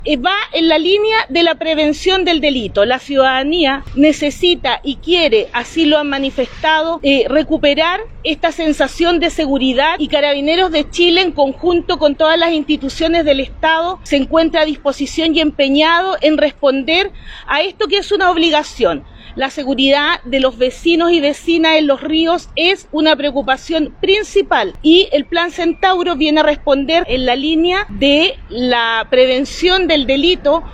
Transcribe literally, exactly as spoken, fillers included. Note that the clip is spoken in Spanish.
eh, va en la línea de la prevención del delito. La ciudadanía necesita y quiere, así lo han manifestado, eh, recuperar esta sensación de seguridad, y Carabineros de Chile, en conjunto con todas las instituciones del Estado, se encuentra a disposición y empeñado en responder a esto que es una obligación. La seguridad de los vecinos y vecinas en los ríos es una preocupación principal, y el Plan Centauro viene a responder en la línea de la prevención del delito.